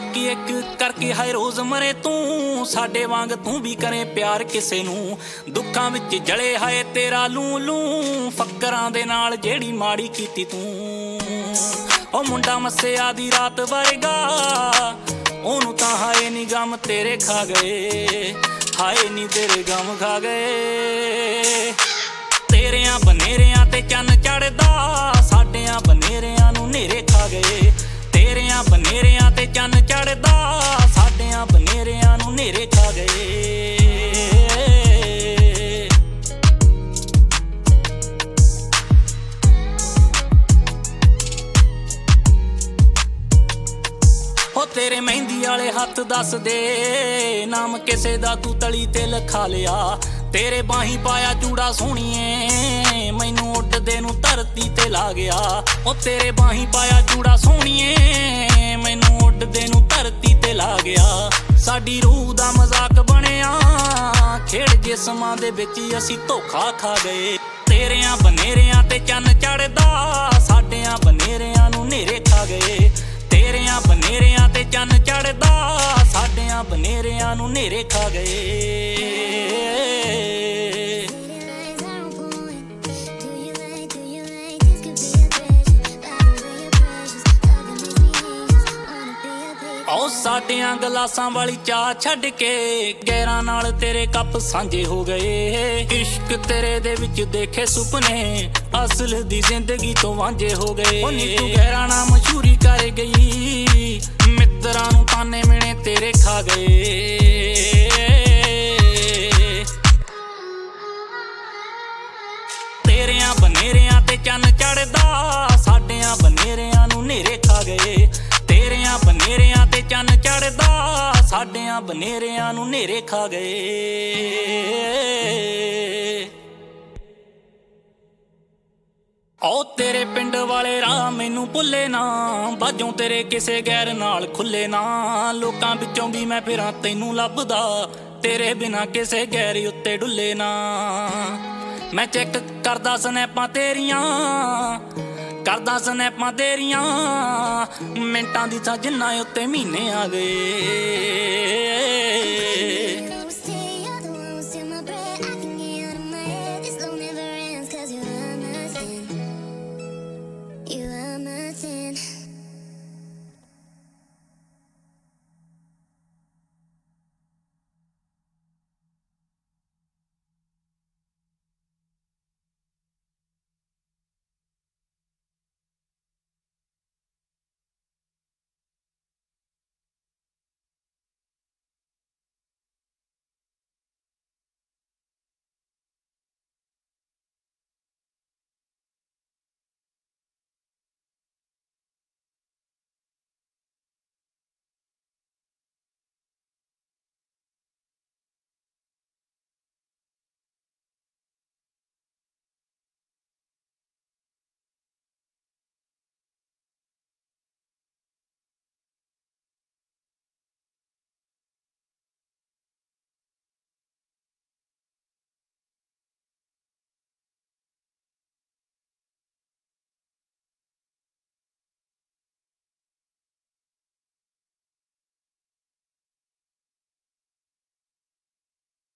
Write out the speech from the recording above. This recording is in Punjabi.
ਇੱਕ ਇੱਕ ਕਰਕੇ ਹਾਏ ਰੋਜ਼ ਮਰੇ ਤੂੰ, ਸਾਡੇ ਵਾਂਗ ਤੂੰ ਵੀ ਕਰੇ ਪਿਆਰ ਕਿਸੇ ਨੂੰ। ਦੁੱਖਾਂ ਵਿੱਚ ਜਲੇ ਹਾਏ ਤੇਰਾ ਲੂ ਲੂ, ਫੱਕਰਾਂ ਦੇ ਨਾਲ ਜਿਹੜੀ ਮਾੜੀ ਕੀਤੀ ਤੂੰ। ਉਹ ਮੁੰਡਾ ਮੱਸਿਆ ਦੀ ਰਾਤ ਵਰਗਾ, ਉਹਨੂੰ ਤਾਂ ਹਾਏ ਨੀ ਗਮ ਤੇਰੇ ਖਾ ਗਏ, ਹਾਏ ਨੀ ਤੇਰੇ ਗਮ ਖਾ ਗਏ। ਤੇਰਿਆਂ ਬਨੇਰਿਆਂ ਤੇ ਚੰਨ ਚੜਦਾ, ਸਾਡਿਆਂ ਬਨੇਰਿਆਂ ਨੂੰ ਨੇਰੇ ਖਾ ਗਏ। ਤੇਰਿਆਂ ਬਨੇਰਿਆਂ ਤੇ ਚੰਨ ਚੜਦਾ, ਸਾਡਿਆਂ ਬਨੇਰਿਆਂ ਨੂੰ ਨੇਰੇ ਖਾ ਗਏ। ਹੋ ਤੇਰੇ ਮਹਿੰਦੀ ਵਾਲੇ ਹੱਥ ਦੱਸ ਦੇ, ਨਾਮ ਕਿਸੇ ਦਾ ਤੂੰ ਤਲੀ ਤੇ ਲਿਖਾ ਲਿਆ। ਤੇਰੇ ਬਾਹੀਂ ਪਾਇਆ ਚੂੜਾ ਸੋਹਣੀਏ, ਮੈਨੂੰ ਉੱਡਦੇ ਨੂੰ ਧਰਤੀ ਤੇ ਲਾ ਗਿਆ। ਉਹ ਤੇਰੇ ਬਾਹੀਂ ਪਾਇਆ ਚੂੜਾ ਸੋਹਣੀਏ, ਮੈਨੂੰ ਉੱਡਦੇ ਨੂੰ ਧਰਤੀ ਤੇ ਲਾ ਗਿਆ। ਸਾਡੀ ਰੂਹ ਦਾ ਮਜ਼ਾਕ ਬਣਿਆ, ਖੇਡ ਜਿਸਮਾਂ ਦੇ ਵਿੱਚ ਅਸੀਂ ਧੋਖਾ ਖਾ ਗਏ। ਤੇਰਿਆਂ ਬਨੇਰਿਆਂ ਤੇ ਚੰਨ ਚੜਦਾ, ਸਾਡਿਆਂ ਬਨੇਰਿਆਂ ਨੂੰ ਨੇਰੇ ਖਾ ਗਏ। ਤੇਰਿਆਂ ਬਨੇਰਿਆਂ ਤੇ ਚੰਨ ਚੜਦਾ, ਸਾਡਿਆਂ ਬਨੇਰਿਆਂ ਨੂੰ ਨੇਰੇ ਖਾ ਗਏ। ਉਹ ਸਾਡੀਆਂ ਗਲਾਸਾਂ ਵਾਲੀ ਚਾਹ ਛੱਡ ਕੇ, ਗੈਰਾਂ ਨਾਲ ਤੇਰੇ ਕੱਪ ਸਾਂਝੇ ਹੋ ਗਏ। ਇਸ਼ਕ ਤੇਰੇ ਦੇ ਵਿੱਚ ਦੇਖੇ ਸੁਪਨੇ, ਅਸਲ ਦੀ ਜ਼ਿੰਦਗੀ ਤੋਂ ਵਾਂਝੇ ਹੋ ਗਏ। ਉਹ ਨੀ ਤੂੰ ਗੈਰਾਂ ਨਾਲ ਮਸ਼ਹੂਰੀ ਕਰ ਗਈ, ਮਿੱਤਰਾਂ ਨੂੰ ਤਾਨੇ ਮਿਹਣੇ ਤੇਰੇ ਖਾ ਗਏ। ਤੇਰਿਆਂ ਬਨੇਰਿਆਂ ਤੇ ਚੰਨ ਚੜਦਾ, ਸਾਡਿਆਂ ਬਨੇਰਿਆਂ ਨੂੰ ਨੇਰੇ ਖਾ ਗਏ। ਤੇਰਿਆਂ ਬਨੇਰਿਆਂ ਤੇ ਚੰਨ ਚੜਦਾ, ਸਾਡਿਆਂ ਬਨੇਰਿਆਂ ਨੂੰ ਨੇਰੇ ਖਾ ਗਏ। ਓ ਤੇਰੇ ਪਿੰਡ ਵਾਲੇ ਰਾਹ ਮੈਨੂੰ ਭੁੱਲੇ ਨਾ, ਬਾਝੋਂ ਤੇਰੇ ਕਿਸੇ ਗੈਰ ਨਾਲ ਖੁੱਲੇ ਨਾ। ਲੋਕਾਂ ਵਿੱਚੋਂ ਵੀ ਮੈਂ ਫਿਰਾਂ ਤੈਨੂੰ ਲੱਭਦਾ, ਤੇਰੇ ਬਿਨਾਂ ਕਿਸੇ ਗੈਰ ਉੱਤੇ ਡੁੱਲੇ ਨਾ। ਮੈਂ ਚੈੱਕ ਕਰਦਾ ਸਨੈਪਾਂ ਤੇਰੀਆਂ, ਕਰਦਾ ਸਨੈਪਾਂ ਤੇਰੀਆਂ, ਮਿੰਟਾਂ ਦੀ ਤਾਂ ਜਿੰਨਾ ਉੱਤੇ ਮਹੀਨੇ ਆ ਗਏ।